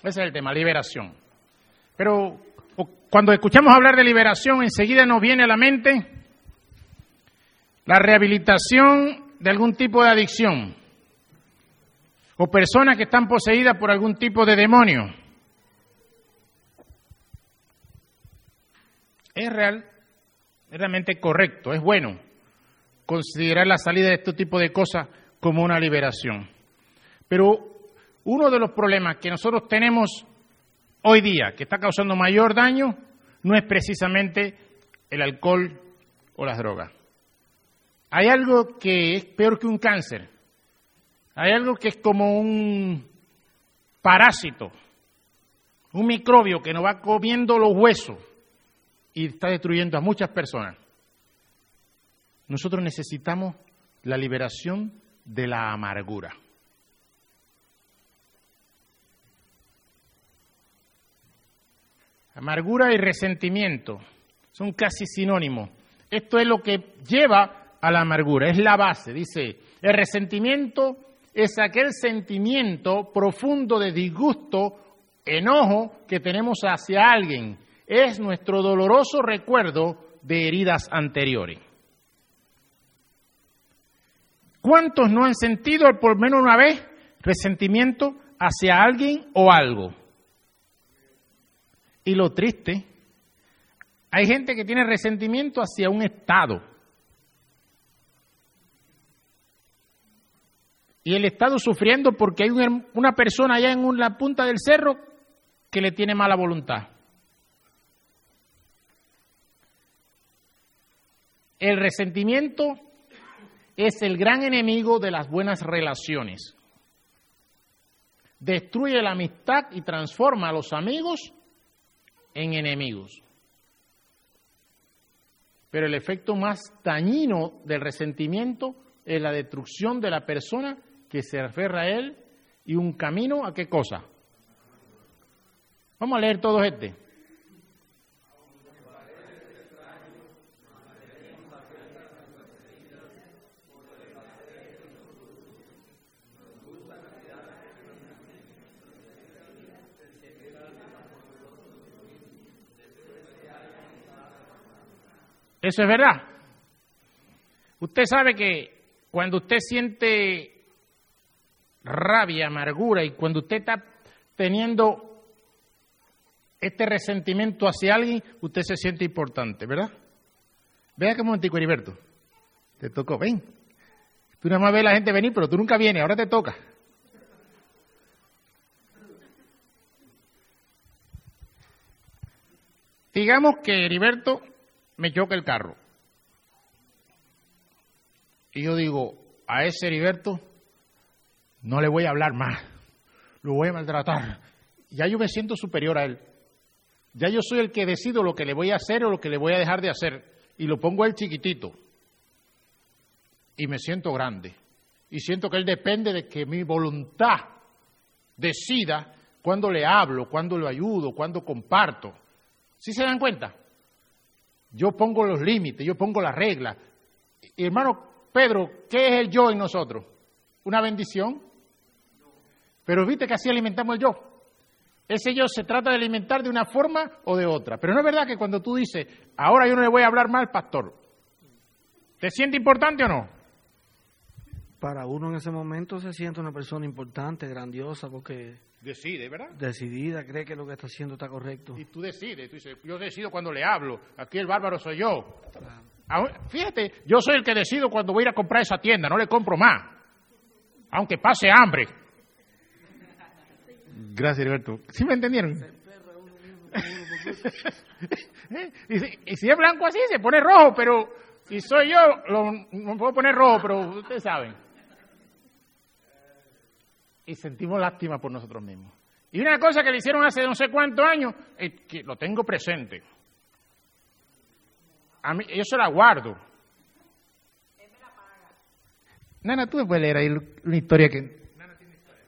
Ese es el tema, liberación. Pero cuando escuchamos hablar de liberación, enseguida nos viene a la mente la rehabilitación de algún tipo de adicción o personas que están poseídas por algún tipo de demonio. Es realmente correcto, es bueno considerar la salida de este tipo de cosas como una liberación. Pero uno de los problemas que nosotros tenemos hoy día, que está causando mayor daño, no es precisamente el alcohol o las drogas. Hay algo que es peor que un cáncer. Hay algo que es como un parásito, un microbio que nos va comiendo los huesos y está destruyendo a muchas personas. Nosotros necesitamos la liberación de la amargura. Amargura y resentimiento son casi sinónimos. Esto es lo que lleva a la amargura, es la base. Dice, el resentimiento es aquel sentimiento profundo de disgusto, enojo que tenemos hacia alguien. Es nuestro doloroso recuerdo de heridas anteriores. ¿Cuántos no han sentido por menos una vez resentimiento hacia alguien o algo? Y lo triste, hay gente que tiene resentimiento hacia un estado. Y el estado sufriendo porque hay una persona allá en la punta del cerro que le tiene mala voluntad. El resentimiento es el gran enemigo de las buenas relaciones. Destruye la amistad y transforma a los amigos en enemigos. Pero el efecto más dañino del resentimiento es la destrucción de la persona que se aferra a él y un camino a qué cosa. Vamos a leer todos este. Eso es verdad. Usted sabe que cuando usted siente rabia, amargura y cuando usted está teniendo este resentimiento hacia alguien, usted se siente importante, ¿verdad? Vea que un momentico, Heriberto. Te tocó, ven. Tú nada más ves a la gente venir, pero tú nunca vienes, ahora te toca. Digamos que Heriberto me choca el carro. Y yo digo, a ese Heriberto no le voy a hablar más, lo voy a maltratar. Ya yo me siento superior a él. Ya yo soy el que decido lo que le voy a hacer o lo que le voy a dejar de hacer. Y lo pongo a él chiquitito. Y me siento grande. Y siento que él depende de que mi voluntad decida cuándo le hablo, cuándo lo ayudo, cuándo comparto. ¿Sí se dan cuenta? Yo pongo los límites, yo pongo las reglas. Y hermano Pedro, ¿qué es el yo en nosotros? ¿Una bendición? Pero viste que así alimentamos el yo. Ese yo se trata de alimentar de una forma o de otra. Pero no es verdad que cuando tú dices, ahora yo no le voy a hablar mal al pastor, ¿te siente importante o no? Para uno en ese momento se siente una persona importante, grandiosa, porque decide, ¿verdad? Decidida, cree que lo que está haciendo está correcto. Y tú decides, tú dices, yo decido cuando le hablo, aquí el bárbaro soy yo. Claro. Fíjate, yo soy el que decido cuando voy a ir a comprar esa tienda, no le compro más, aunque pase hambre. Gracias, Heriberto. ¿Sí me entendieron? Y si es blanco así, se pone rojo, pero si soy yo, no puedo poner rojo, pero ustedes saben. Y sentimos lástima por nosotros mismos. Y una cosa que le hicieron hace no sé cuántos años, que lo tengo presente. A mí, yo se la guardo. Él me la paga. Nana, tú me puedes leer ahí una historia que... Nana tiene historia.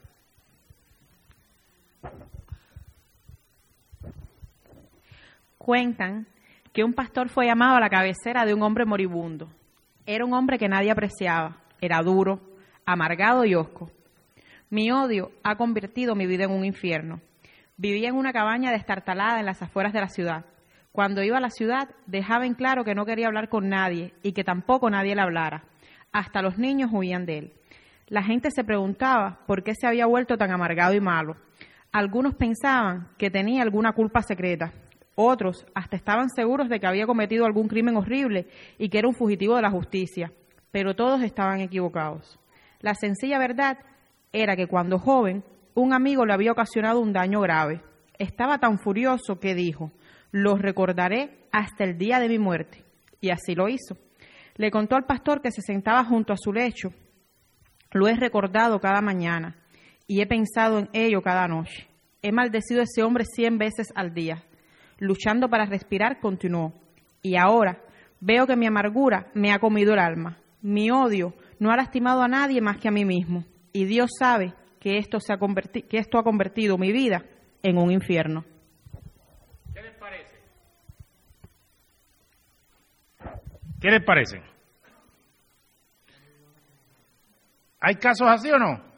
Cuentan que un pastor fue llamado a la cabecera de un hombre moribundo. Era un hombre que nadie apreciaba. Era duro, amargado y hosco. Mi odio ha convertido mi vida en un infierno. Vivía en una cabaña destartalada en las afueras de la ciudad. Cuando iba a la ciudad, dejaba en claro que no quería hablar con nadie y que tampoco nadie le hablara. Hasta los niños huían de él. La gente se preguntaba por qué se había vuelto tan amargado y malo. Algunos pensaban que tenía alguna culpa secreta. Otros hasta estaban seguros de que había cometido algún crimen horrible y que era un fugitivo de la justicia. Pero todos estaban equivocados. La sencilla verdad era que cuando joven, un amigo le había ocasionado un daño grave. Estaba tan furioso que dijo: «Lo recordaré hasta el día de mi muerte». Y así lo hizo. Le contó al pastor que se sentaba junto a su lecho: «Lo he recordado cada mañana y he pensado en ello cada noche. He maldecido a ese hombre 100 veces al día». Luchando para respirar, continuó: «Y ahora veo que mi amargura me ha comido el alma. Mi odio no ha lastimado a nadie más que a mí mismo. Y Dios sabe que esto ha convertido mi vida en un infierno». ¿Qué les parece? ¿Qué les parece? ¿Hay casos así o no?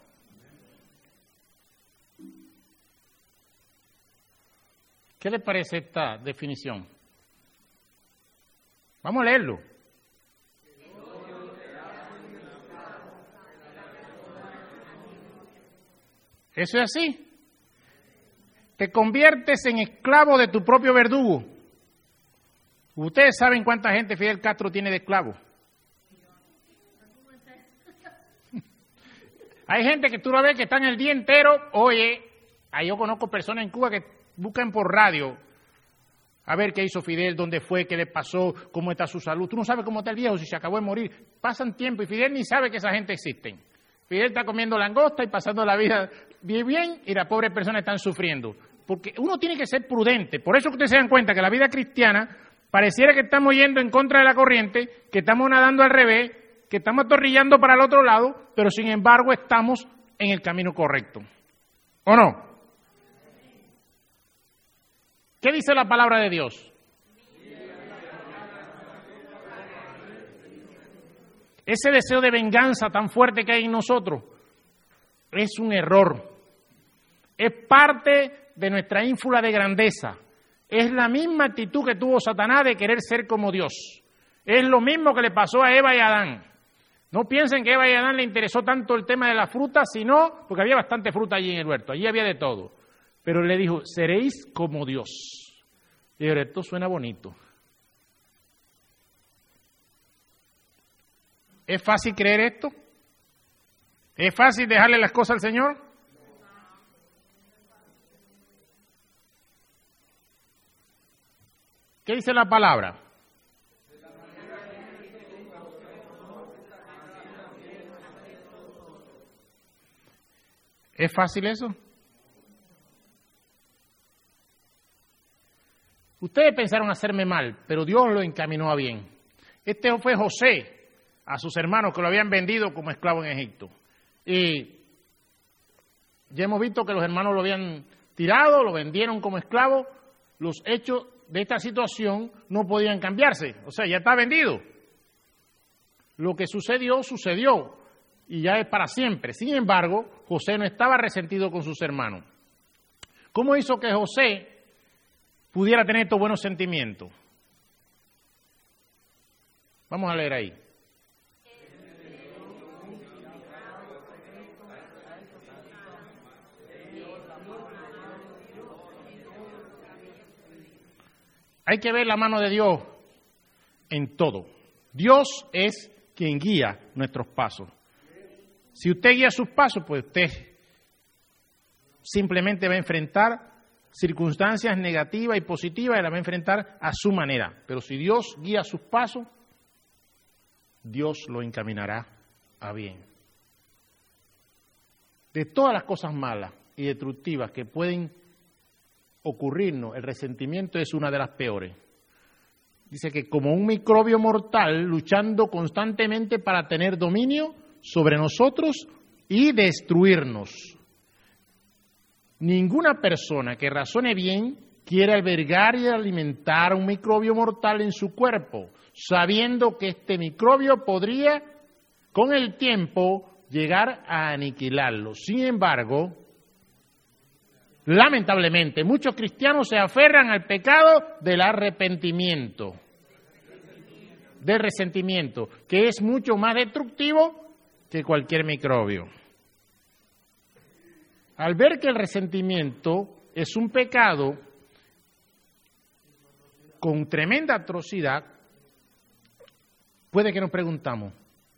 ¿Qué les parece esta definición? Vamos a leerlo. ¿Eso es así? Te conviertes en esclavo de tu propio verdugo. Ustedes saben cuánta gente Fidel Castro tiene de esclavo. Hay gente que tú lo ves que están el día entero. Oye, ahí yo conozco personas en Cuba que buscan por radio a ver qué hizo Fidel, dónde fue, qué le pasó, cómo está su salud. Tú no sabes cómo está el viejo, si se acabó de morir. Pasan tiempo y Fidel ni sabe que esa gente existen. Fidel está comiendo langosta y pasando la vida bien y las pobres personas están sufriendo. Porque uno tiene que ser prudente. Por eso que ustedes se dan cuenta que la vida cristiana pareciera que estamos yendo en contra de la corriente, que estamos nadando al revés, que estamos atorrillando para el otro lado, pero sin embargo estamos en el camino correcto. ¿O no? ¿Qué dice la palabra de Dios? Ese deseo de venganza tan fuerte que hay en nosotros es un error. Es parte de nuestra ínfula de grandeza. Es la misma actitud que tuvo Satanás de querer ser como Dios. Es lo mismo que le pasó a Eva y a Adán. No piensen que a Eva y a Adán le interesó tanto el tema de la fruta, sino porque había bastante fruta allí en el huerto, allí había de todo. Pero le dijo: seréis como Dios. Y ahora, esto suena bonito. ¿Es fácil creer esto? ¿Es fácil dejarle las cosas al Señor? ¿Qué dice la palabra? ¿Es fácil eso? Ustedes pensaron hacerme mal, pero Dios lo encaminó a bien. Este fue José a sus hermanos que lo habían vendido como esclavo en Egipto. Y ya hemos visto que los hermanos lo habían tirado, lo vendieron como esclavo. Los hechos de esta situación no podían cambiarse, o sea, ya está vendido. Lo que sucedió, sucedió, y ya es para siempre. Sin embargo, José no estaba resentido con sus hermanos. ¿Cómo hizo que José pudiera tener estos buenos sentimientos? Vamos a leer ahí. Hay que ver la mano de Dios en todo. Dios es quien guía nuestros pasos. Si usted guía sus pasos, pues usted simplemente va a enfrentar circunstancias negativas y positivas y las va a enfrentar a su manera. Pero si Dios guía sus pasos, Dios lo encaminará a bien. De todas las cosas malas y destructivas que pueden ocurrirnos, el resentimiento es una de las peores. Dice que como un microbio mortal luchando constantemente para tener dominio sobre nosotros y destruirnos. Ninguna persona que razone bien quiere albergar y alimentar un microbio mortal en su cuerpo, sabiendo que este microbio podría, con el tiempo, llegar a aniquilarlo. Sin embargo, Lamentablemente, muchos cristianos se aferran al pecado del arrepentimiento, del resentimiento, que es mucho más destructivo que cualquier microbio. Al ver que el resentimiento es un pecado con tremenda atrocidad, puede que nos preguntamos,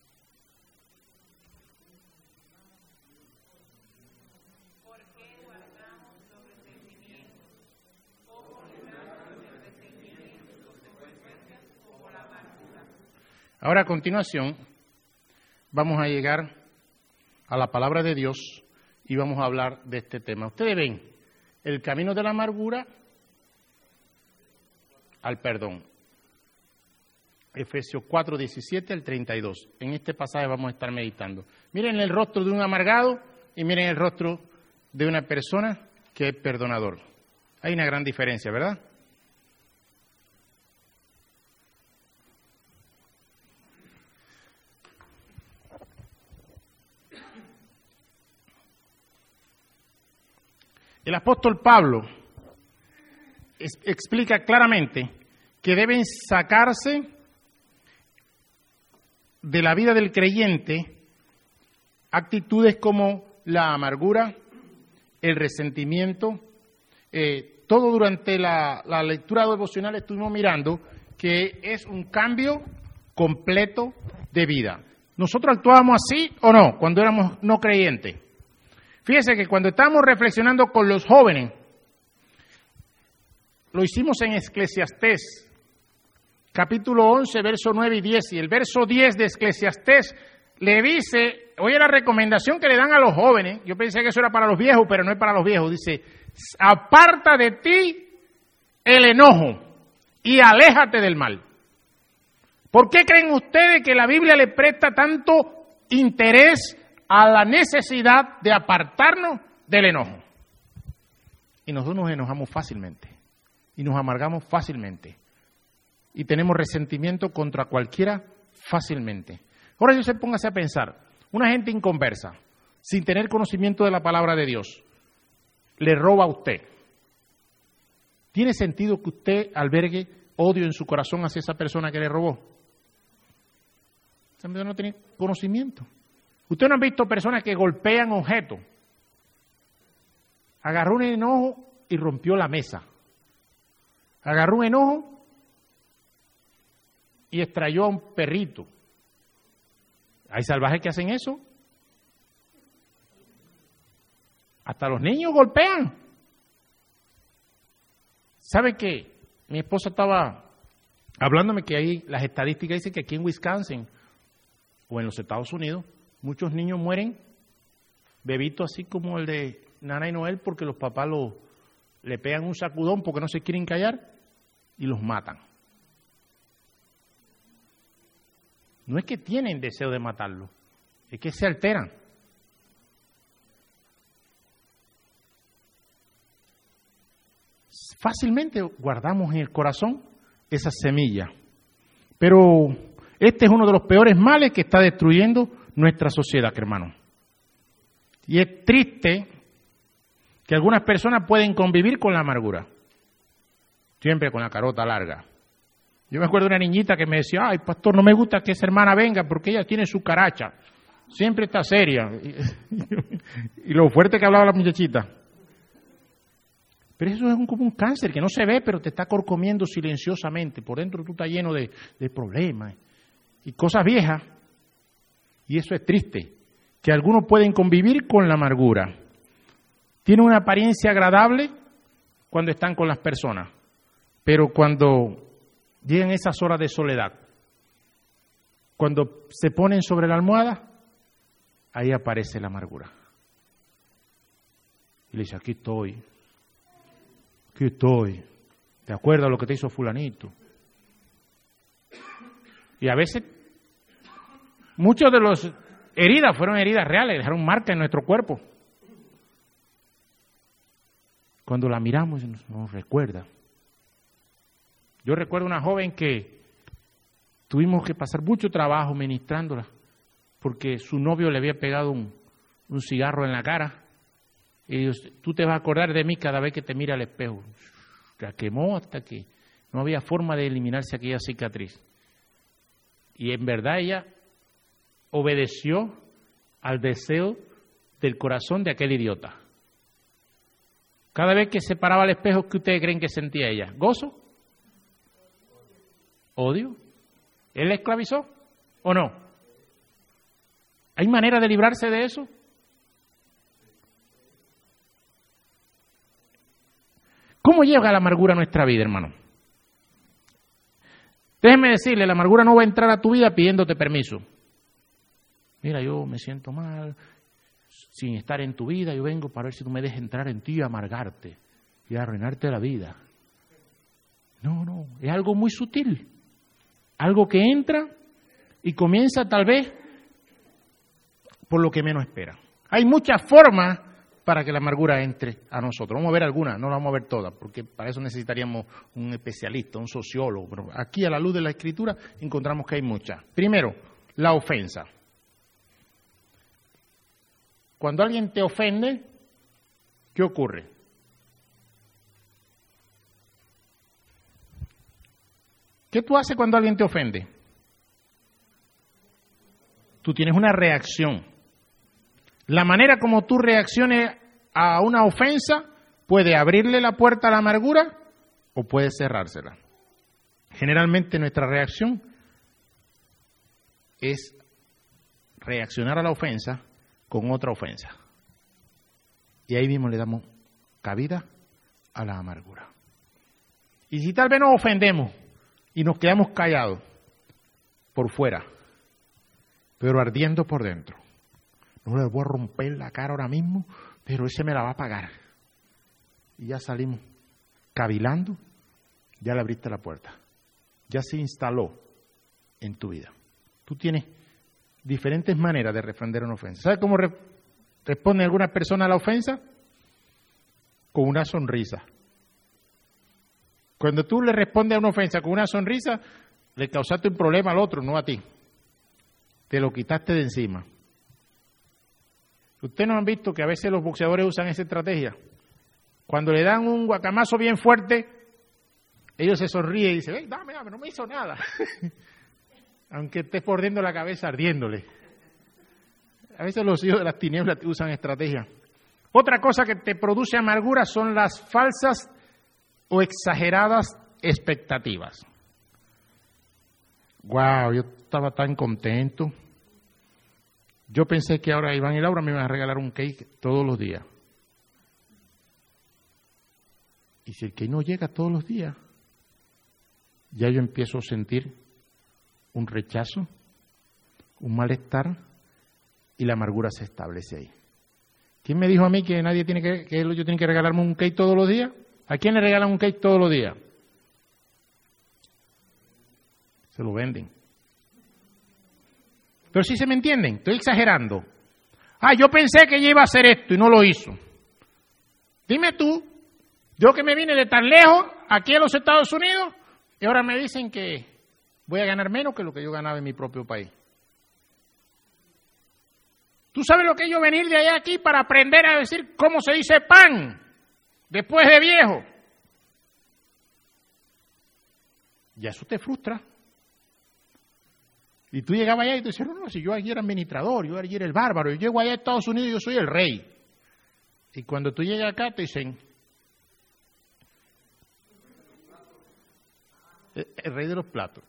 ¿por qué guardamos los resentimientos? ¿Cómo libramos del resentimiento y consecuencias como la amargura? Ahora, a continuación, vamos a llegar a la palabra de Dios y vamos a hablar de este tema. Ustedes ven el camino de la amargura al perdón. Efesios 4, 17 al 32. En este pasaje vamos a estar meditando. Miren el rostro de un amargado y miren el rostro de una persona que es perdonador. Hay una gran diferencia, ¿verdad? El apóstol Pablo explica claramente que deben sacarse de la vida del creyente actitudes como la amargura, el resentimiento. Todo durante la lectura devocional estuvimos mirando que es un cambio completo de vida. ¿Nosotros actuábamos así o no cuando éramos no creyentes? Fíjese que cuando estábamos reflexionando con los jóvenes, lo hicimos en Eclesiastés, capítulo 11, verso 9 y 10, y el verso 10 de Eclesiastés le dice, oye la recomendación que le dan a los jóvenes, yo pensé que eso era para los viejos, pero no es para los viejos, dice, aparta de ti el enojo y aléjate del mal. ¿Por qué creen ustedes que la Biblia le presta tanto interés a la necesidad de apartarnos del enojo? Y nosotros nos enojamos fácilmente y nos amargamos fácilmente y tenemos resentimiento contra cualquiera fácilmente. Ahora yo se póngase a pensar, una gente inconversa, sin tener conocimiento de la palabra de Dios, le roba a usted. ¿Tiene sentido que usted albergue odio en su corazón hacia esa persona que le robó? Esa persona no tiene conocimiento. Usted no ha visto personas que golpean objetos. Agarró un enojo y rompió la mesa. Agarró un enojo y extrayó a un perrito. Hay salvajes que hacen eso. Hasta los niños golpean. ¿Sabe qué? Mi esposa estaba hablándome que ahí las estadísticas dicen que aquí en Wisconsin o en los Estados Unidos muchos niños mueren, bebitos así como el de Nana y Noel, porque los papás le pegan un sacudón porque no se quieren callar y los matan. No es que tienen deseo de matarlo, es que se alteran. Fácilmente guardamos en el corazón esa semilla. Pero este es uno de los peores males que está destruyendo nuestra sociedad, hermano. Y es triste que algunas personas pueden convivir con la amargura, siempre con la carota larga. Yo me acuerdo de una niñita que me decía, ay, pastor, no me gusta que esa hermana venga porque ella tiene su caracha, siempre está seria. Y lo fuerte que hablaba la muchachita. Pero eso es como un cáncer que no se ve, pero te está corcomiendo silenciosamente. Por dentro tú estás lleno de problemas y cosas viejas. Y eso es triste, que algunos pueden convivir con la amargura. Tienen una apariencia agradable cuando están con las personas, pero cuando llegan esas horas de soledad, cuando se ponen sobre la almohada, ahí aparece la amargura. Y le dice, aquí estoy, ¿te acuerdas de lo que te hizo fulanito? Y a veces, muchas de las heridas fueron heridas reales, dejaron marca en nuestro cuerpo. Cuando la miramos nos recuerda. Yo recuerdo una joven que tuvimos que pasar mucho trabajo ministrándola porque su novio le había pegado un cigarro en la cara Y tú te vas a acordar de mí cada vez que te mira al espejo. La quemó hasta que no había forma de eliminarse aquella cicatriz. Y en verdad ella obedeció al deseo del corazón de aquel idiota. Cada vez que se paraba al espejo, ¿qué ustedes creen que sentía ella? ¿Gozo? ¿Odio? ¿Él la esclavizó o no? ¿Hay manera de librarse de eso? ¿Cómo llega la amargura a nuestra vida, hermano? Déjeme decirle, la amargura no va a entrar a tu vida pidiéndote permiso. Mira, yo me siento mal, sin estar en tu vida, yo vengo para ver si tú me dejas entrar en ti y amargarte y arruinarte la vida. No, es algo muy sutil. Algo que entra y comienza tal vez por lo que menos espera. Hay muchas formas para que la amargura entre a nosotros. Vamos a ver algunas, no las vamos a ver todas, porque para eso necesitaríamos un especialista, un sociólogo. Pero aquí, a la luz de la Escritura, encontramos que hay muchas. Primero, la ofensa. Cuando alguien te ofende, ¿qué ocurre? ¿Qué tú haces cuando alguien te ofende? Tú tienes una reacción. La manera como tú reacciones a una ofensa puede abrirle la puerta a la amargura o puede cerrársela. Generalmente nuestra reacción es reaccionar a la ofensa con otra ofensa. Y ahí mismo le damos cabida a la amargura. Y si tal vez nos ofendemos y nos quedamos callados por fuera, pero ardiendo por dentro, no le voy a romper la cara ahora mismo, pero ese me la va a pagar. Y ya salimos cavilando, ya le abriste la puerta. Ya se instaló en tu vida. Tú tienes diferentes maneras de responder a una ofensa. ¿Sabes cómo responde alguna persona a la ofensa? Con una sonrisa. Cuando tú le respondes a una ofensa con una sonrisa, le causaste un problema al otro, no a ti. Te lo quitaste de encima. Ustedes no han visto que a veces los boxeadores usan esa estrategia. Cuando le dan un guacamazo bien fuerte, ellos se sonríen y dicen, ¡ey, dame, no me hizo nada! Aunque estés mordiendo la cabeza ardiéndole. A veces los hijos de las tinieblas usan estrategia. Otra cosa que te produce amargura son las falsas o exageradas expectativas. ¡Wow! Yo estaba tan contento. Yo pensé que ahora Iván y Laura me iban a regalar un cake todos los días. Y si el cake no llega todos los días, ya yo empiezo a sentir un rechazo, un malestar, y la amargura se establece ahí. ¿Quién me dijo a mí que nadie tiene que yo tengo que regalarme un cake todos los días? ¿A quién le regalan un cake todos los días? Se lo venden. Pero sí se me entienden, estoy exagerando. Yo pensé que ella iba a hacer esto y no lo hizo. Dime tú, yo que me vine de tan lejos, aquí a los Estados Unidos, y ahora me dicen que voy a ganar menos que lo que yo ganaba en mi propio país. ¿Tú sabes lo que es yo venir de allá aquí para aprender a decir cómo se dice pan después de viejo? Y eso te frustra. Y tú llegabas allá y te decías, no, si yo allí era administrador, yo allí era el bárbaro, yo llego allá a Estados Unidos y yo soy el rey. Y cuando tú llegas acá te dicen, el rey de los platos.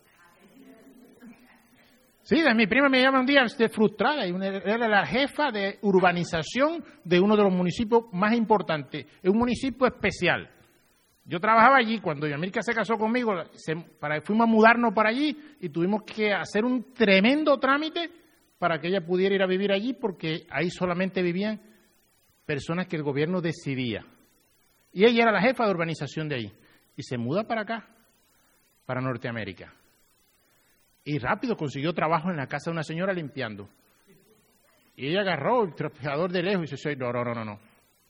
Sí, mi prima me llama un día frustrada, y era la jefa de urbanización de uno de los municipios más importantes, es un municipio especial. Yo trabajaba allí, cuando Yamilka se casó conmigo, fuimos a mudarnos para allí y tuvimos que hacer un tremendo trámite para que ella pudiera ir a vivir allí, porque ahí solamente vivían personas que el gobierno decidía. Y ella era la jefa de urbanización de ahí. Y se muda para acá, para Norteamérica. Y rápido consiguió trabajo en la casa de una señora limpiando. Y ella agarró el trapeador de lejos y dice, no.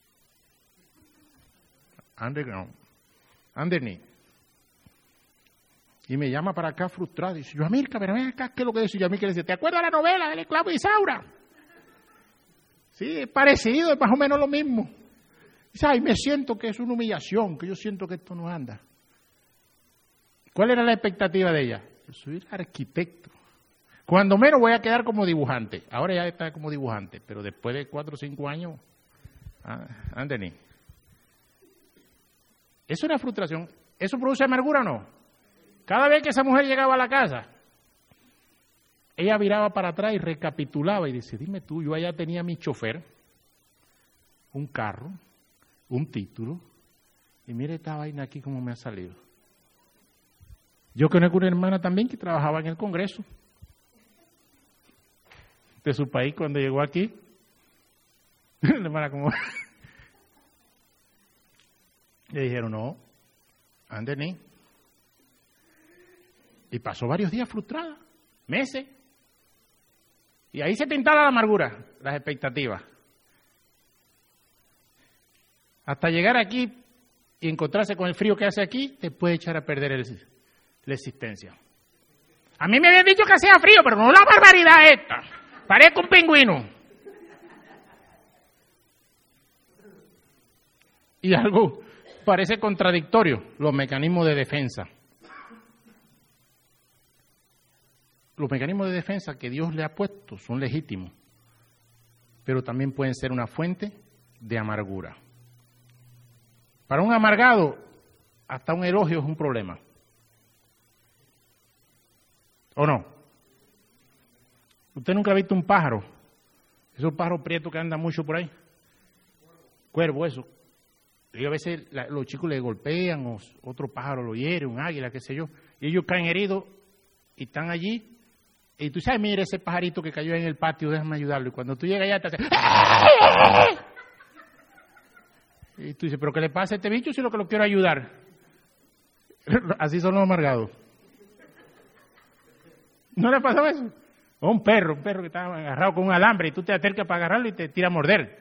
Underneath. Y me llama para acá frustrado. Y dice, Yamilka, pero ven acá, ¿qué es lo que dice? Y Yamilka le dice, ¿te acuerdas de la novela del esclavo Isaura? Sí, es parecido, es más o menos lo mismo. Dice, ay, me siento que es una humillación, que yo siento que esto no anda. ¿Cuál era la expectativa de ella? Yo soy arquitecto. Cuando menos voy a quedar como dibujante. Ahora ya está como dibujante, pero después de 4 o 5 años, Anthony. Es una frustración. ¿Eso produce amargura o no? Cada vez que esa mujer llegaba a la casa, ella viraba para atrás y recapitulaba y dice, dime tú, yo allá tenía mi chofer, un carro, un título, y mire esta vaina aquí como me ha salido. Yo conozco una hermana también que trabajaba en el Congreso de su país cuando llegó aquí. La hermana como... Le dijeron, no, Anthony. Y pasó varios días frustrada, meses. Y ahí se te instala la amargura, las expectativas. Hasta llegar aquí y encontrarse con el frío que hace aquí, te puede echar a perder la existencia. A mí me habían dicho que hacía frío, pero no la barbaridad esta. Parezco un pingüino. Y algo parece contradictorio, los mecanismos de defensa. Los mecanismos de defensa que Dios le ha puesto son legítimos, pero también pueden ser una fuente de amargura. Para un amargado, hasta un elogio es un problema. ¿O no? ¿Usted nunca ha visto un pájaro? Esos pájaros prietos que andan mucho por ahí. Cuervo, eso. Y a veces los chicos le golpean, o otro pájaro lo hiere, un águila, qué sé yo, y ellos caen heridos y están allí. Y tú sabes, mira ese pajarito que cayó en el patio, déjame ayudarlo. Y cuando tú llegas allá te hace... Y tú dices, ¿pero qué le pasa a este bicho si lo que lo quiero ayudar? Así son los amargados. ¿No le pasó eso? O un perro que está agarrado con un alambre y tú te acercas para agarrarlo y te tira a morder.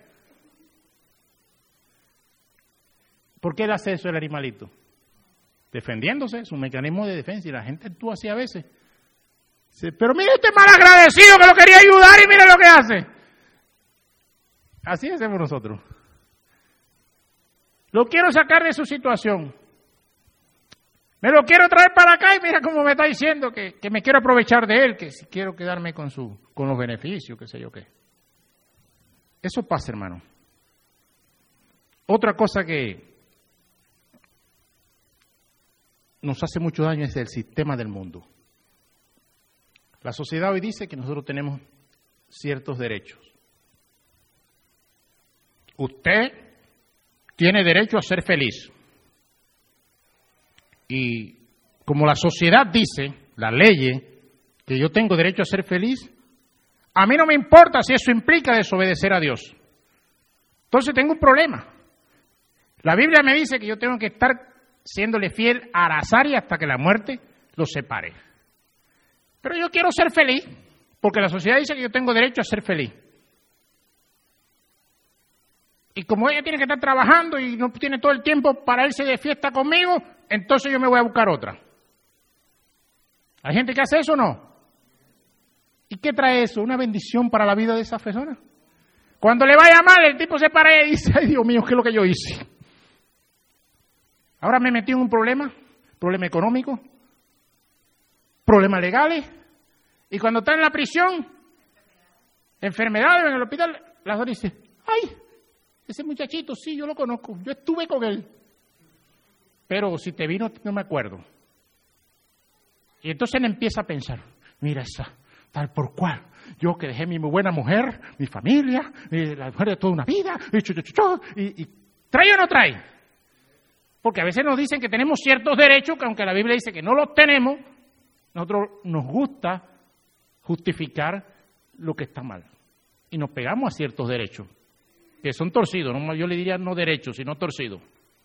¿Por qué él hace eso el animalito? Defendiéndose, es un mecanismo de defensa y la gente actúa así a veces. Pero mira este mal agradecido que lo quería ayudar y mira lo que hace. Así hacemos nosotros. Lo quiero sacar de su situación. Me lo quiero traer para acá y mira cómo me está diciendo que me quiero aprovechar de él, que si quiero quedarme con los beneficios, qué sé yo qué. Eso pasa, hermano. Otra cosa que nos hace mucho daño es el sistema del mundo. La sociedad hoy dice que nosotros tenemos ciertos derechos. Usted tiene derecho a ser feliz. Y como la sociedad dice, la ley, que yo tengo derecho a ser feliz, a mí no me importa si eso implica desobedecer a Dios. Entonces tengo un problema. La Biblia me dice que yo tengo que estar siéndole fiel a Arazari hasta que la muerte los separe. Pero yo quiero ser feliz, porque la sociedad dice que yo tengo derecho a ser feliz. Y como ella tiene que estar trabajando y no tiene todo el tiempo para irse de fiesta conmigo, entonces yo me voy a buscar otra. ¿Hay gente que hace eso o no? ¿Y qué trae eso? Una bendición para la vida de esa persona. Cuando le vaya mal, el tipo se para y dice, ay Dios mío, ¿qué es lo que yo hice? Ahora me metí en un problema económico, problemas legales, y cuando está en la prisión, enfermedades en el hospital, la doctora dice, ay, ese muchachito, sí, yo lo conozco, yo estuve con él, pero si te vino, no me acuerdo. Y entonces él empieza a pensar, mira esa, tal por cual, yo que dejé mi muy buena mujer, mi familia, la mujer de toda una vida, y ¿trae o no trae? Porque a veces nos dicen que tenemos ciertos derechos, que aunque la Biblia dice que no los tenemos, nosotros nos gusta justificar lo que está mal. Y nos pegamos a ciertos derechos, que son torcidos, no, yo le diría no derechos, sino torcidos.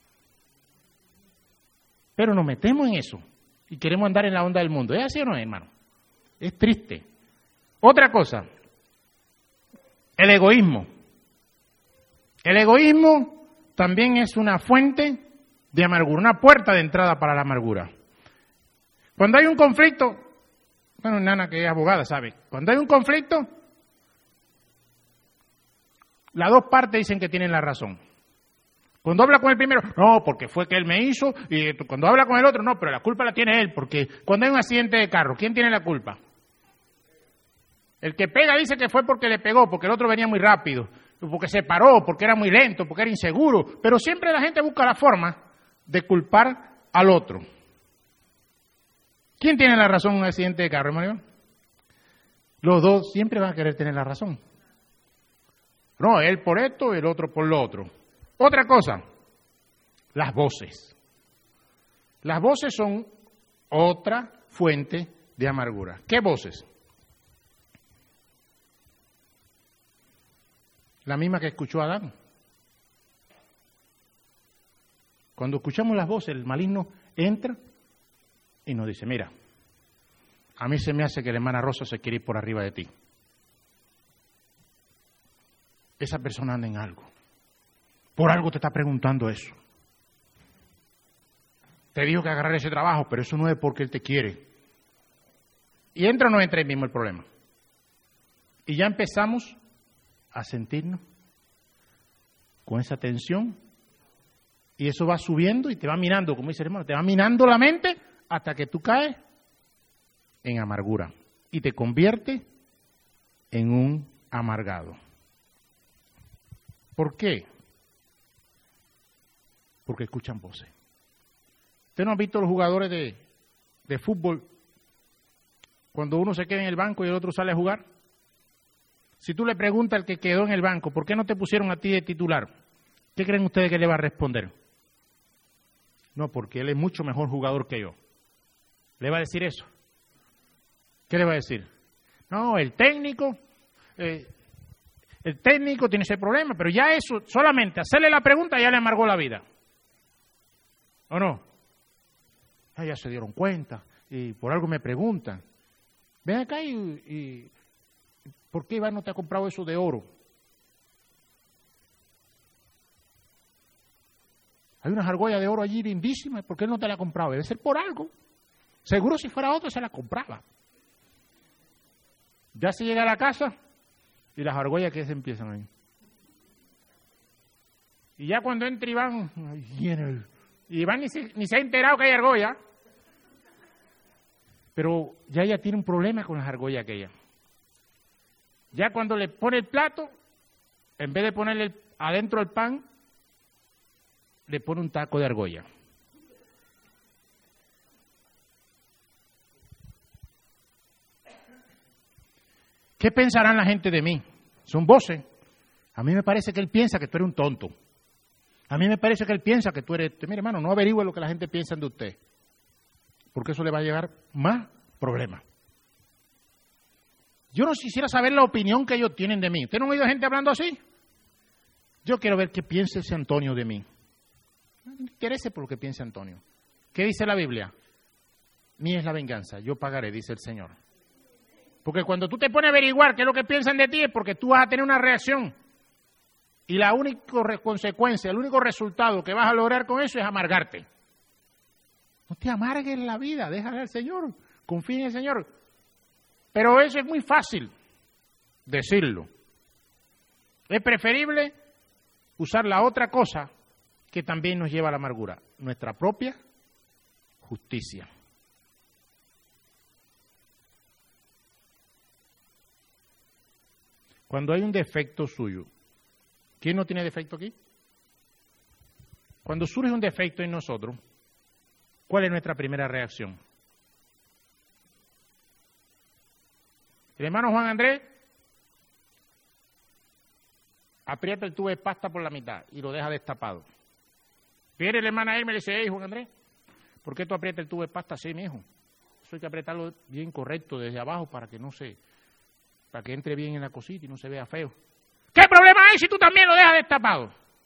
Pero nos metemos en eso y queremos andar en la onda del mundo. ¿Es así o no, hermano? Es triste. Otra cosa, el egoísmo. El egoísmo también es una fuente de amargura, una puerta de entrada para la amargura. Cuando hay un conflicto, bueno, Nana que es abogada sabe, cuando hay un conflicto, las dos partes dicen que tienen la razón. Cuando habla con el primero, no, porque fue que él me hizo, y cuando habla con el otro, no, pero la culpa la tiene él, porque cuando hay un accidente de carro, ¿quién tiene la culpa? El que pega dice que fue porque le pegó, porque el otro venía muy rápido, porque se paró, porque era muy lento, porque era inseguro, pero siempre la gente busca la forma de culpar al otro. ¿Quién tiene la razón en un accidente de carro, hermano? Los dos siempre van a querer tener la razón. No, él por esto, el otro por lo otro. Otra cosa, las voces. Las voces son otra fuente de amargura. ¿Qué voces? La misma que escuchó Adán. Cuando escuchamos las voces, el maligno entra y nos dice, mira, a mí se me hace que la hermana Rosa se quiere ir por arriba de ti. Esa persona anda en algo. Por algo te está preguntando eso. Te dijo que agarrar ese trabajo, pero eso no es porque él te quiere. Y entra o no entra ahí mismo el problema. Y ya empezamos a sentirnos con esa tensión. Y eso va subiendo y te va minando, como dice el hermano, te va minando la mente hasta que tú caes en amargura. Y te convierte en un amargado. ¿Por qué? Porque escuchan voces. ¿Usted no ha visto los jugadores de fútbol cuando uno se queda en el banco y el otro sale a jugar? Si tú le preguntas al que quedó en el banco, ¿por qué no te pusieron a ti de titular? ¿Qué creen ustedes que le va a responder? No, porque él es mucho mejor jugador que yo. ¿Le va a decir eso? ¿Qué le va a decir? No, el técnico tiene ese problema, pero ya eso, solamente hacerle la pregunta ya le amargó la vida. ¿O no? Ya se dieron cuenta y por algo me preguntan. Ven acá y ¿por qué Iván no te ha comprado eso de oro? Hay unas argollas de oro allí lindísimas, ¿por qué él no te la ha comprado? Debe ser por algo. Seguro si fuera otro se la compraba. Ya se llega a la casa y las argollas que se empiezan ahí. Y ya cuando entra Iván, Iván ni se ha enterado que hay argolla. Pero ya ella tiene un problema con las argollas aquellas. Ya cuando le pone el plato, en vez de ponerle adentro el pan, le pone un taco de argolla. ¿Qué pensarán la gente de mí? Son voces. A mí me parece que él piensa que tú eres un tonto. A mí me parece que él piensa que tú eres... Mire, hermano, no averigüe lo que la gente piensa de usted, porque eso le va a llevar más problemas. Yo no quisiera saber la opinión que ellos tienen de mí. ¿Ustedes no han oído gente hablando así? Yo quiero ver qué piensa ese Antonio de mí. No me interesa por lo que piensa Antonio. ¿Qué dice la Biblia? Mía es la venganza, yo pagaré, dice el Señor. Porque cuando tú te pones a averiguar qué es lo que piensan de ti es porque tú vas a tener una reacción. Y la única consecuencia, el único resultado que vas a lograr con eso es amargarte. No te amargues la vida, déjale al Señor, confía en el Señor. Pero eso es muy fácil decirlo. Es preferible usar la otra cosa que también nos lleva a la amargura, nuestra propia justicia. Cuando hay un defecto suyo, ¿quién no tiene defecto aquí? Cuando surge un defecto en nosotros, ¿cuál es nuestra primera reacción? El hermano Juan Andrés aprieta el tubo de pasta por la mitad y lo deja destapado. Viene la hermana Irma y le dice, hey, Juan Andrés, ¿por qué tú aprietas el tubo de pasta así, mijo? Eso hay que apretarlo bien correcto desde abajo para que para que entre bien en la cosita y no se vea feo. ¿Qué problema hay si tú también lo dejas destapado?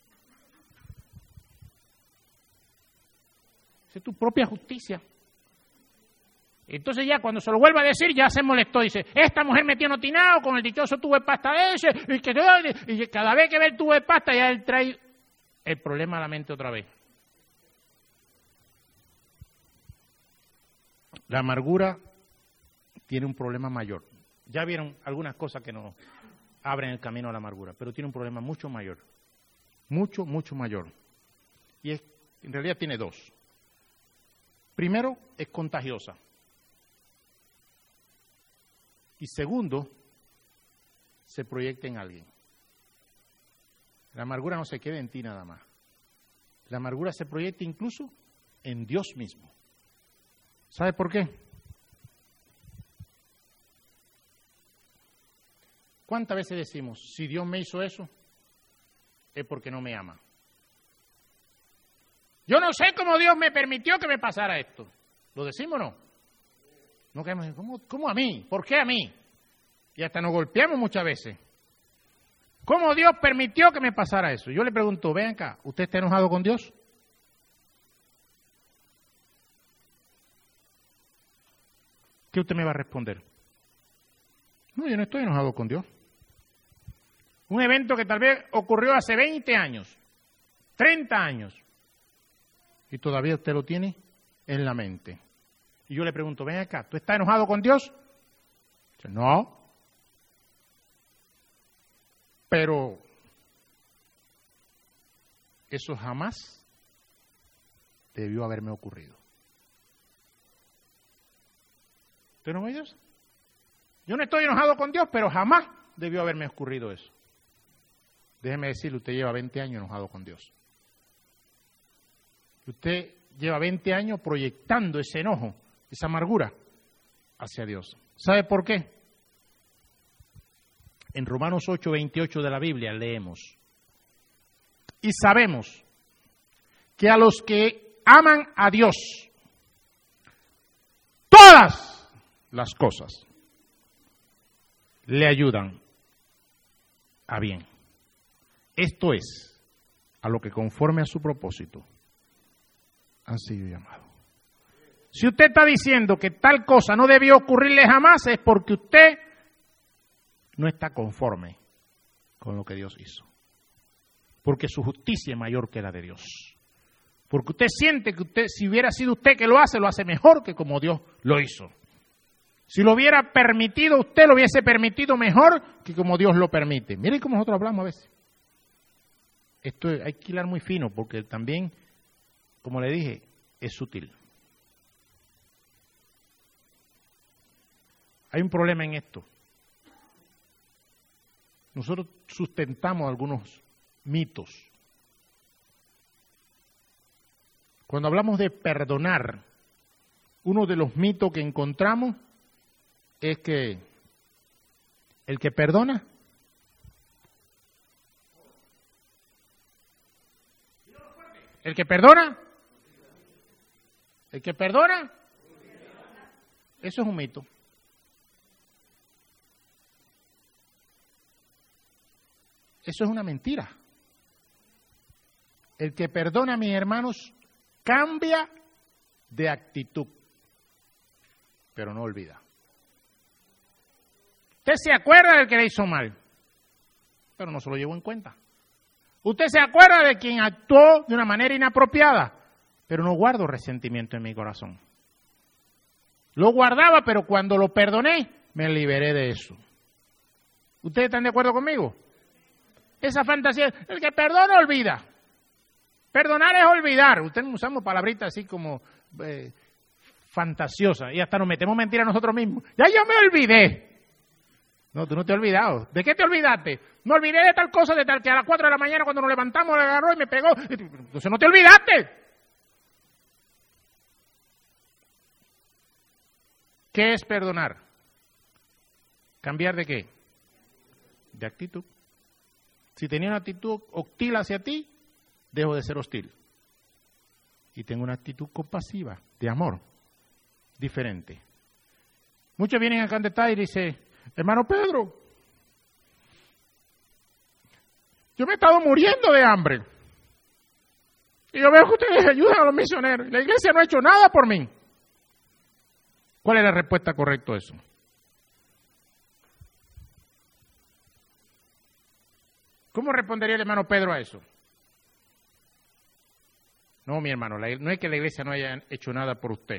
Esa es tu propia justicia. Entonces ya cuando se lo vuelva a decir ya se molestó, dice, esta mujer me tiene otinado con el dichoso tubo de pasta ese, y cada vez que ve el tubo de pasta ya él trae el problema a la mente otra vez. La amargura tiene un problema mayor. Ya vieron algunas cosas que nos abren el camino a la amargura, pero tiene un problema mucho mayor, mucho mayor. y en realidad tiene dos. Primero, es contagiosa. Y segundo, se proyecta en alguien. La amargura no se queda en ti nada más. La amargura se proyecta incluso en Dios mismo. ¿Sabe por qué? ¿Cuántas veces decimos, si Dios me hizo eso, es porque no me ama? Yo no sé cómo Dios me permitió que me pasara esto. ¿Lo decimos o no? No queremos decir, ¿cómo a mí? ¿Por qué a mí? Y hasta nos golpeamos muchas veces. ¿Cómo Dios permitió que me pasara eso? Yo le pregunto, ven acá, ¿usted está enojado con Dios? ¿Qué usted me va a responder? No, yo no estoy enojado con Dios. Un evento que tal vez ocurrió hace 20 años, 30 años, y todavía usted lo tiene en la mente. Y yo le pregunto, ven acá, ¿tú estás enojado con Dios? Dice, no. Pero eso jamás debió haberme ocurrido. ¿Usted no me oye? Yo no estoy enojado con Dios, pero jamás debió haberme ocurrido eso. Déjeme decirle, usted lleva 20 años enojado con Dios. Usted lleva 20 años proyectando ese enojo, esa amargura hacia Dios. ¿Sabe por qué? En Romanos 8:28 de la Biblia leemos, y sabemos que a los que aman a Dios, todas las cosas le ayudan a bien. Esto es a lo que conforme a su propósito han sido llamados. Si usted está diciendo que tal cosa no debió ocurrirle jamás, es porque usted no está conforme con lo que Dios hizo. Porque su justicia es mayor que la de Dios. Porque usted siente que usted, si hubiera sido usted que lo hace mejor que como Dios lo hizo. Si lo hubiera permitido, usted lo hubiese permitido mejor que como Dios lo permite. Miren cómo nosotros hablamos a veces. Esto hay que hilar muy fino porque también, como le dije, es sutil. Hay un problema en esto. Nosotros sustentamos algunos mitos. Cuando hablamos de perdonar, uno de los mitos que encontramos es que el que perdona eso es un mito. Eso es una mentira. El que perdona, mis hermanos, cambia de actitud, pero no olvida. Usted se acuerda del que le hizo mal, pero no se lo llevó en cuenta. Usted se acuerda de quien actuó de una manera inapropiada, pero no guardo resentimiento en mi corazón. Lo guardaba, pero cuando lo perdoné, me liberé de eso. ¿Ustedes están de acuerdo conmigo? Esa fantasía, el que perdona olvida. Perdonar es olvidar. Ustedes usamos palabritas así como fantasiosas y hasta nos metemos mentiras nosotros mismos. Ya yo me olvidé. No, tú no te has olvidado. ¿De qué te olvidaste? Me olvidé de tal cosa, de tal que a las 4 de la mañana cuando nos levantamos le agarró y me pegó. Entonces no te olvidaste. ¿Qué es perdonar? ¿Cambiar de qué? De actitud. Si tenía una actitud hostil hacia ti, dejo de ser hostil. Y tengo una actitud compasiva, de amor, diferente. Muchos vienen a cantar y dicen, hermano Pedro, yo me he estado muriendo de hambre. Y yo veo que ustedes ayudan a los misioneros. La iglesia no ha hecho nada por mí. ¿Cuál es la respuesta correcta a eso? ¿Cómo respondería el hermano Pedro a eso? No, mi hermano, no es que la iglesia no haya hecho nada por usted.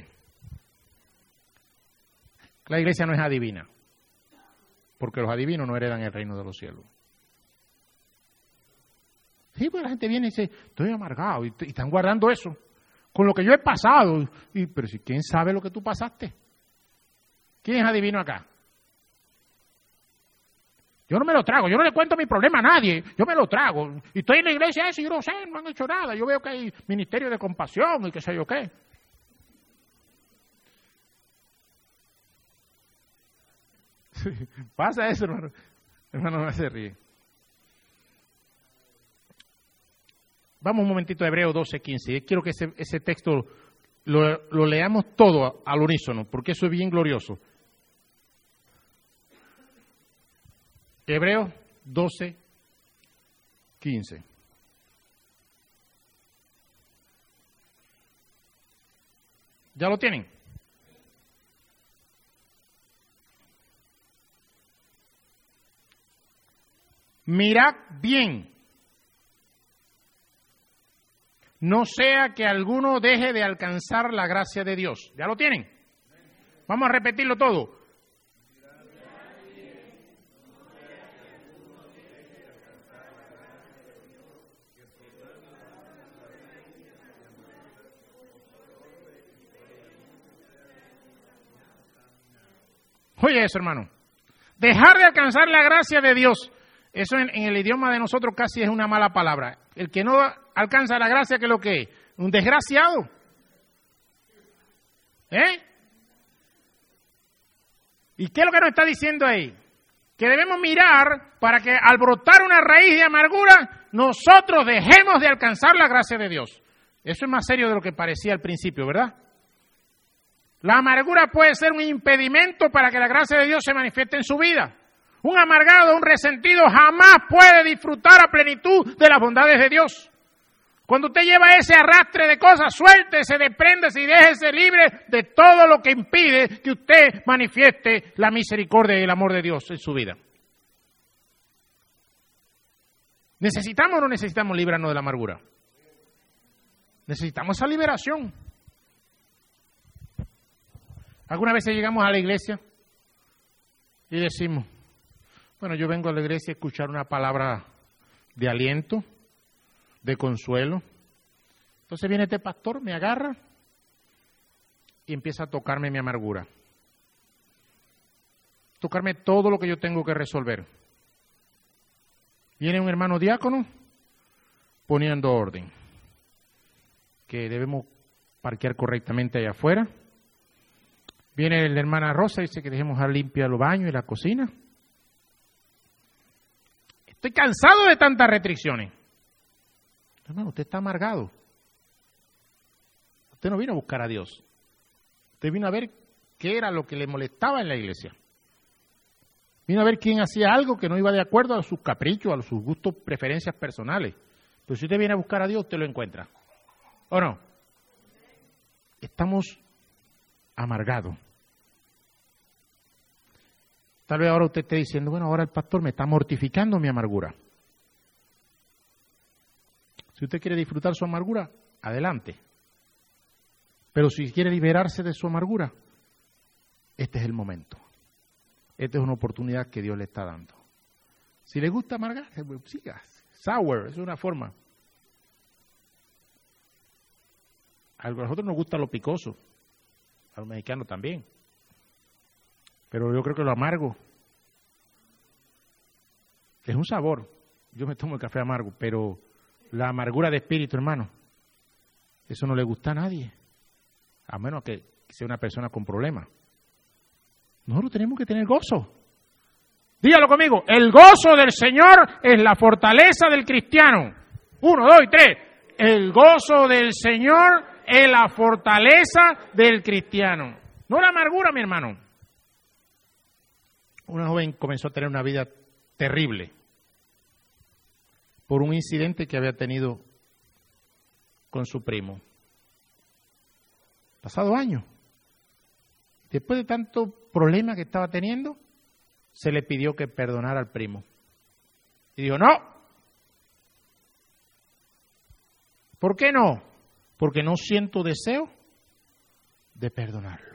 La iglesia no es adivina, porque los adivinos no heredan el reino de los cielos. Sí, pues la gente viene y dice, estoy amargado, y están guardando eso, con lo que yo he pasado. Pero si ¿quién sabe lo que tú pasaste? ¿Quién es adivino acá? Yo no me lo trago, yo no le cuento mi problema a nadie, yo me lo trago. Y estoy en la iglesia y yo no sé, no han hecho nada. Yo veo que hay ministerio de compasión y qué sé yo qué. Pasa eso, hermano. Hermano, no se ríe. Vamos un momentito a Hebreos 12:15. Quiero que ese texto lo leamos todo al unísono, porque eso es bien glorioso. Hebreos 12:15. ¿Ya lo tienen? Mirad bien, no sea que alguno deje de alcanzar la gracia de Dios. ¿Ya lo tienen? Vamos a repetirlo todo. Oye eso, hermano. Dejar de alcanzar la gracia de Dios. Eso en el idioma de nosotros casi es una mala palabra. El que no alcanza la gracia, ¿qué es lo que es? Un desgraciado. ¿Y qué es lo que nos está diciendo ahí? Que debemos mirar para que al brotar una raíz de amargura, nosotros dejemos de alcanzar la gracia de Dios. Eso es más serio de lo que parecía al principio, ¿verdad? La amargura puede ser un impedimento para que la gracia de Dios se manifieste en su vida. Un amargado, un resentido jamás puede disfrutar a plenitud de las bondades de Dios. Cuando usted lleva ese arrastre de cosas, suéltese, despréndese y déjese libre de todo lo que impide que usted manifieste la misericordia y el amor de Dios en su vida. ¿Necesitamos o no necesitamos librarnos de la amargura? Necesitamos esa liberación. Algunas veces llegamos a la iglesia y decimos, bueno, yo vengo a la iglesia a escuchar una palabra de aliento, de consuelo. Entonces viene este pastor, me agarra y empieza a tocarme mi amargura. Tocarme todo lo que yo tengo que resolver. Viene un hermano diácono poniendo orden. Que debemos parquear correctamente allá afuera. Viene la hermana Rosa y dice que dejemos limpia los baños y la cocina. Estoy cansado de tantas restricciones. Hermano, usted está amargado. Usted no vino a buscar a Dios. Usted vino a ver qué era lo que le molestaba en la iglesia. Vino a ver quién hacía algo que no iba de acuerdo a sus caprichos, a sus gustos, preferencias personales. Pero si usted viene a buscar a Dios, usted lo encuentra. ¿O no? Estamos amargados. Tal vez ahora usted esté diciendo, bueno, ahora el pastor me está mortificando mi amargura. Si usted quiere disfrutar su amargura, adelante. Pero si quiere liberarse de su amargura, este es el momento. Esta es una oportunidad que Dios le está dando. Si le gusta amargar, pues siga. Sour, es una forma. A nosotros nos gusta lo picoso. A los mexicanos también. Pero yo creo que lo amargo es un sabor. Yo me tomo el café amargo, pero la amargura de espíritu, hermano, eso no le gusta a nadie, a menos que sea una persona con problemas. Nosotros tenemos que tener gozo. Dígalo conmigo, el gozo del Señor es la fortaleza del cristiano. 1, 2 y 3. El gozo del Señor es la fortaleza del cristiano. No la amargura, mi hermano. Una joven comenzó a tener una vida terrible por un incidente que había tenido con su primo. Pasado años. Después de tanto problema que estaba teniendo, se le pidió que perdonara al primo. Y dijo, no. ¿Por qué no? Porque no siento deseo de perdonarlo.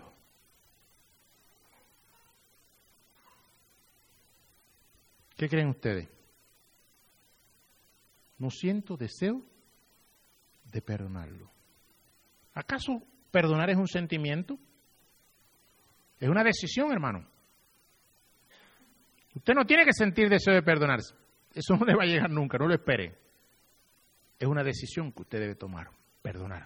¿Qué creen ustedes? no siento deseo de perdonarlo. ¿Acaso perdonar es un sentimiento? Es una decisión, hermano. Usted no tiene que sentir deseo de perdonarse. Eso no le va a llegar nunca, no lo espere. Es una decisión que usted debe tomar, perdonar.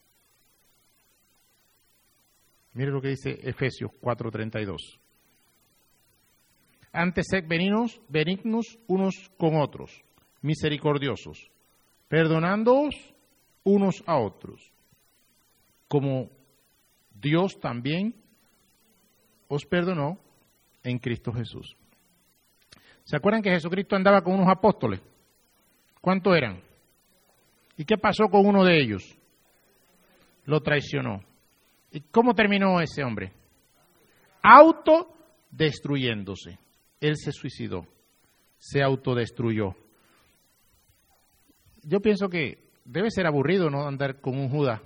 Mire lo que dice Efesios 4:32. Antes sed benignos unos con otros, misericordiosos, perdonándoos unos a otros, como Dios también os perdonó en Cristo Jesús. ¿Se acuerdan que Jesucristo andaba con unos apóstoles? ¿Cuántos eran? ¿Y qué pasó con uno de ellos? Lo traicionó. ¿Y cómo terminó ese hombre? Autodestruyéndose. Él se suicidó, se autodestruyó. Yo pienso que debe ser aburrido no andar con un Judas.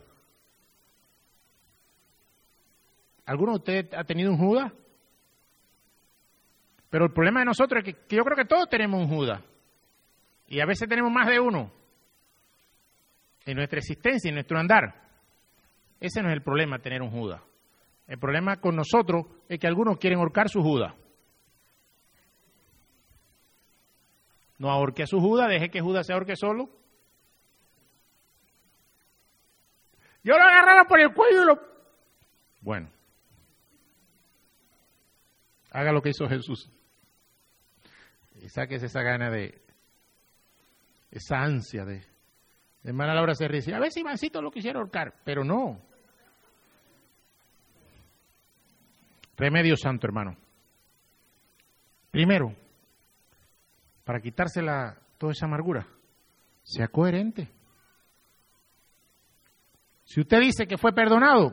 ¿Alguno de ustedes ha tenido un Judas? Pero el problema de nosotros es que yo creo que todos tenemos un Judas. Y a veces tenemos más de uno en nuestra existencia, en nuestro andar. Ese no es el problema, tener un Judas. El problema con nosotros es que algunos quieren ahorcar su Judas. No ahorque a su Judas, deje que Judas se ahorque solo. Yo lo agarraba por el cuello y lo... Bueno. Haga lo que hizo Jesús. Y sáquese esa gana de... esa ansia de... hermana Laura se ríe. A ver si Ivancito lo quisiera ahorcar, pero no. Remedio santo, hermano. Primero, para quitársela toda esa amargura, sea coherente. Si usted dice que fue perdonado,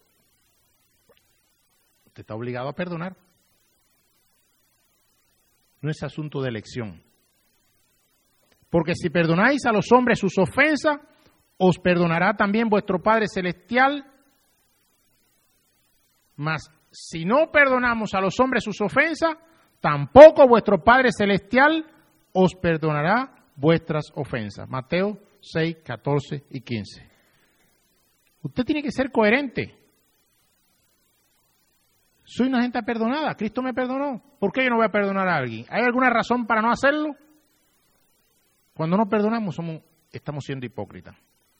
usted está obligado a perdonar. No es asunto de elección. Porque si perdonáis a los hombres sus ofensas, os perdonará también vuestro Padre Celestial. Mas si no perdonamos a los hombres sus ofensas, tampoco vuestro Padre Celestial os perdonará vuestras ofensas. Mateo 6, 14 y 15. Usted tiene que ser coherente. Soy una gente perdonada, Cristo me perdonó. ¿Por qué yo no voy a perdonar a alguien? ¿Hay alguna razón para no hacerlo? Cuando no perdonamos estamos siendo hipócritas.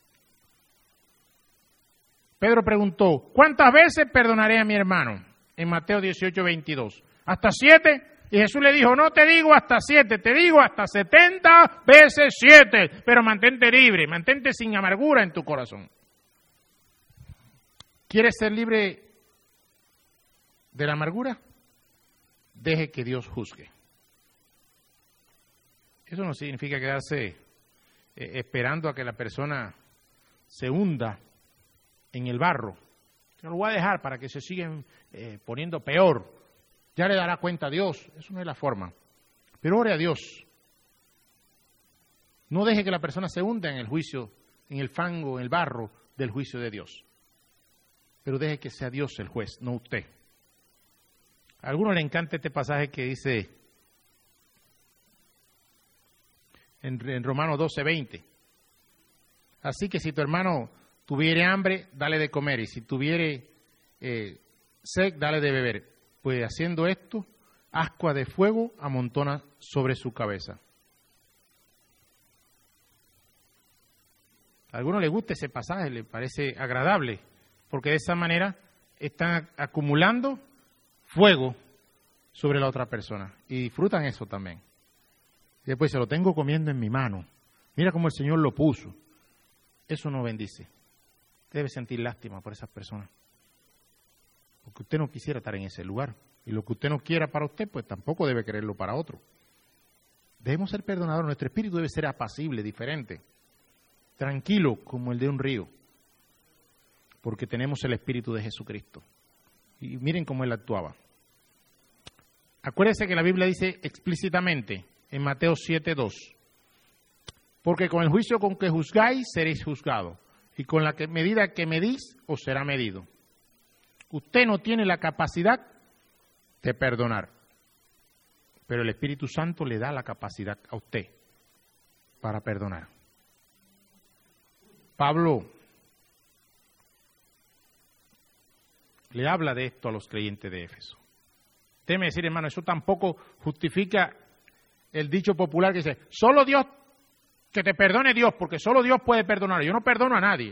Pedro preguntó, ¿cuántas veces perdonaré a mi hermano? En Mateo 18, 22. ¿Hasta 7? Y Jesús le dijo, no te digo hasta 7, te digo hasta 70 veces 7. Pero mantente libre, mantente sin amargura en tu corazón. ¿Quieres ser libre de la amargura? Deje que Dios juzgue. Eso no significa quedarse esperando a que la persona se hunda en el barro. Yo lo voy a dejar para que se sigan poniendo peor. Ya le dará cuenta a Dios. Eso no es la forma. Pero ore a Dios. No deje que la persona se hunda en el juicio, en el fango, en el barro del juicio de Dios. Pero deje que sea Dios el juez, no usted. A algunos le encanta este pasaje que dice en Romanos 12, 20. Así que si tu hermano tuviere hambre, dale de comer, y si tuviere sed, dale de beber. Pues haciendo esto, ascua de fuego amontona sobre su cabeza. A algunos les gusta ese pasaje, les parece agradable, porque de esa manera están acumulando fuego sobre la otra persona y disfrutan eso también. Y después se lo tengo comiendo en mi mano. Mira cómo el Señor lo puso. Eso no bendice. Debe sentir lástima por esas personas. Porque usted no quisiera estar en ese lugar. Y lo que usted no quiera para usted, pues tampoco debe quererlo para otro. Debemos ser perdonadores. Nuestro espíritu debe ser apacible, diferente. Tranquilo como el de un río. Porque tenemos el espíritu de Jesucristo. Y miren cómo él actuaba. Acuérdense que la Biblia dice explícitamente en Mateo 7:2, porque con el juicio con que juzgáis seréis juzgados, y con la medida que medís os será medido. Usted no tiene la capacidad de perdonar, pero el Espíritu Santo le da la capacidad a usted para perdonar. Pablo le habla de esto a los creyentes de Éfeso. Déjeme decir, hermano, eso tampoco justifica el dicho popular que dice, solo Dios, que te perdone Dios, porque solo Dios puede perdonar. Yo no perdono a nadie.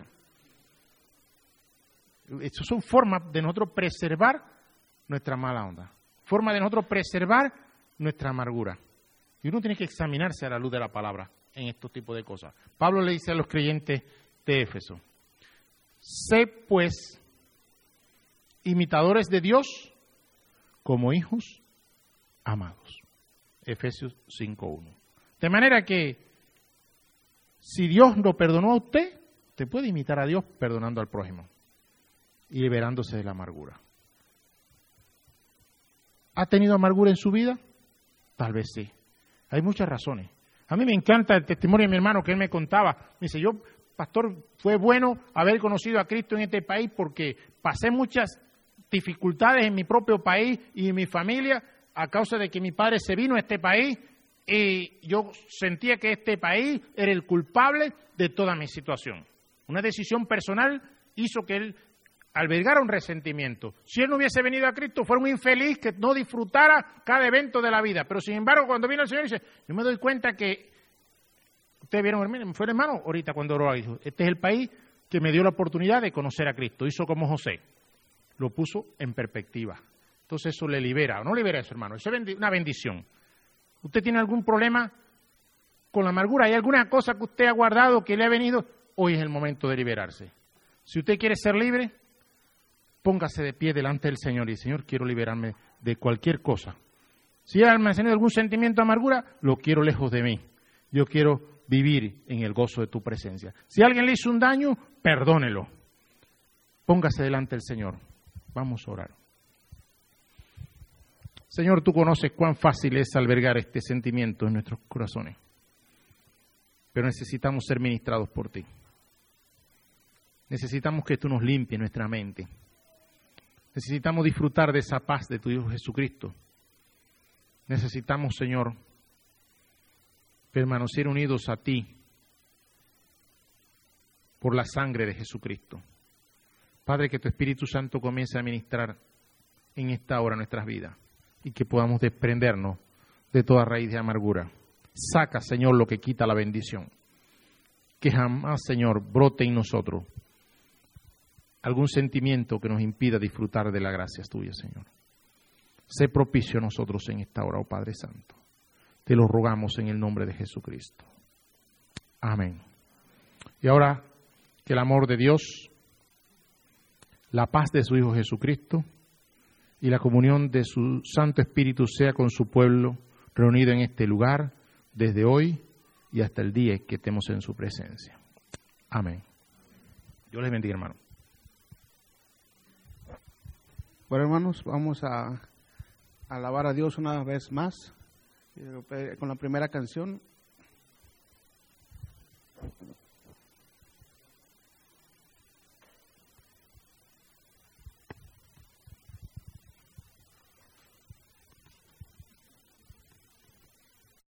Estas son formas de nosotros preservar nuestra mala onda, formas de nosotros preservar nuestra amargura. Y uno tiene que examinarse a la luz de la palabra en estos tipos de cosas. Pablo le dice a los creyentes de Éfeso, sé pues imitadores de Dios como hijos amados. Efesios 5:1. De manera que si Dios lo perdonó a usted, usted puede imitar a Dios perdonando al prójimo y liberándose de la amargura. ¿Ha tenido amargura en su vida? Tal vez sí. Hay muchas razones. A mí me encanta el testimonio de mi hermano que él me contaba. Me dice, yo, pastor, fue bueno haber conocido a Cristo en este país porque pasé muchas dificultades en mi propio país y en mi familia a causa de que mi padre se vino a este país y yo sentía que este país era el culpable de toda mi situación. Una decisión personal hizo que él albergara un resentimiento. Si él no hubiese venido a Cristo, fuera un infeliz que no disfrutara cada evento de la vida. Pero sin embargo, cuando vino el Señor, dice, yo me doy cuenta que, ustedes vieron, fue el hermano ahorita cuando oró, dijo, este es el país que me dio la oportunidad de conocer a Cristo. Hizo como José, lo puso en perspectiva. Entonces eso le libera, no libera eso, hermano, eso es una bendición. ¿Usted tiene algún problema con la amargura? ¿Hay alguna cosa que usted ha guardado que le ha venido? Hoy es el momento de liberarse. Si usted quiere ser libre, póngase de pie delante del Señor y Señor, quiero liberarme de cualquier cosa. Si ha almacenado algún sentimiento de amargura, lo quiero lejos de mí. Yo quiero vivir en el gozo de tu presencia. Si alguien le hizo un daño, perdónelo. Póngase delante del Señor. Vamos a orar. Señor, tú conoces cuán fácil es albergar este sentimiento en nuestros corazones, pero necesitamos ser ministrados por ti. Necesitamos que tú nos limpies nuestra mente. Necesitamos disfrutar de esa paz de tu Hijo Jesucristo. Necesitamos, Señor, permanecer unidos a ti por la sangre de Jesucristo. Padre, que tu Espíritu Santo comience a ministrar en esta hora nuestras vidas y que podamos desprendernos de toda raíz de amargura. Saca, Señor, lo que quita la bendición. Que jamás, Señor, brote en nosotros algún sentimiento que nos impida disfrutar de las gracias tuyas, Señor. Sé propicio a nosotros en esta hora, oh Padre Santo. Te lo rogamos en el nombre de Jesucristo. Amén. Y ahora, que el amor de Dios, la paz de su Hijo Jesucristo y la comunión de su Santo Espíritu sea con su pueblo reunido en este lugar desde hoy y hasta el día que estemos en su presencia. Amén. Dios les bendiga, hermano. Bueno, hermanos, vamos a alabar a Dios una vez más con la primera canción.